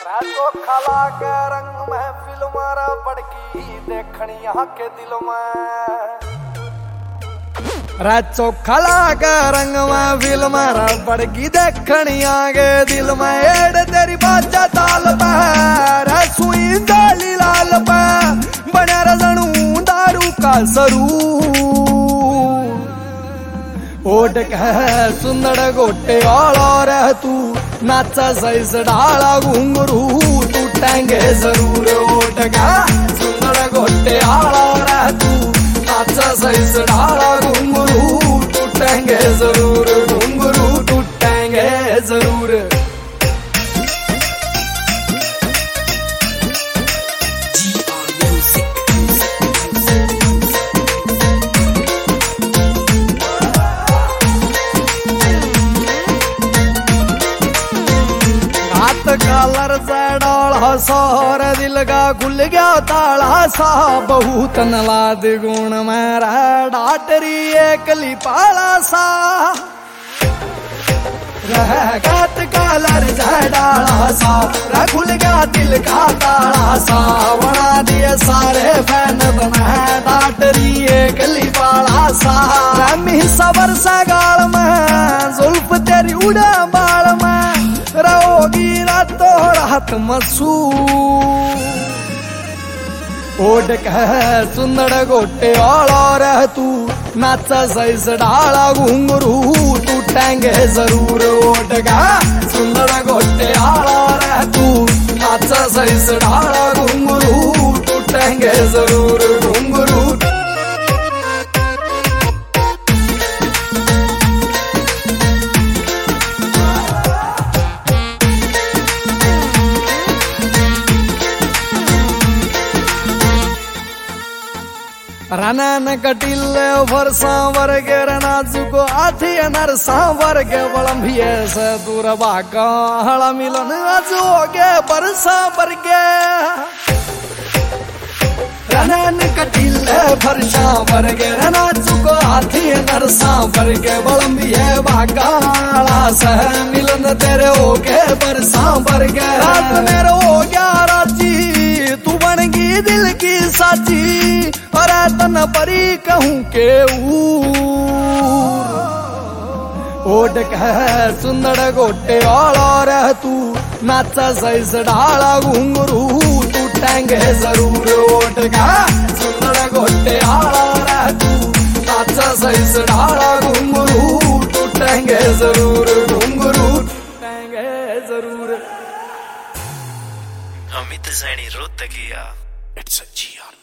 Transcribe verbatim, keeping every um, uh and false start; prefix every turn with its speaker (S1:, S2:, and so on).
S1: तो खला के रंग में फिल्म बड़की देखनी यहाँ के दिल में राचो खला के रंग में फिल्म बड़की देखनी आगे दिल में एड तेरी बाजा ताल पे सुई जाली लाल पे बने रजनू दारू का सरू ओट कह सुंदर गोटे वाला रह तू नाचा सैस डाला घुंगरू तू टंगे जरूर ओट कह सुंदर गोटे वाला रह तू नाचा सैस डाला घुंगरू तू टंगे जरूर घुंगरू तू टंगे जरूर कलर डाला सोहर दिल का खुल गया ताला सा बहुत नलाद गुण मेरा डाटरी एकली पाला सा रह गात कलर डाला सा खुल गया दिल का ताला सा बना दिए सारे फैन बना डाटरी एकली पाला सा रमी सबर सा गाल में जुल्फ तेरी उड़ा बाल में रहोगी रातों रात मसू ओड कह सुंदर गोटे वाला रह तू नाचा सैस डाला घुंगरू तू टंगे जरूर ओड कह सुंदर गोटे वाला रह तू नाचा सैस डाला घुंगरू तू टंगे जरूर घुंगरू रनन कटिले फरसा वर्ग नाजुको आथी नरसा वर्ग बलंभिये से दूर बाका हला मिलन आज होगे बरसा वर्गे रनन कटिले फरसा वर्ग नाजुको आथी नरसा वर्ग बलंभिये बाका हला से मिलन तेरे होगे बरसा वर्ग रात मेरे हो गया राजी तू बनगी दिल की साची और तन परी कहूँ के ओट कह सुंदर गोटे वाला रह तू नाचा सैस डाला घुंगरू तू टंगे जरूर ओट कह सुंदर गोटे वाला रह तू नाचा सैस डाला घुंगरू तू टंगे जरूर घुंगरू टंगे जरूर
S2: Amit Saini Rohtakiya it's a G are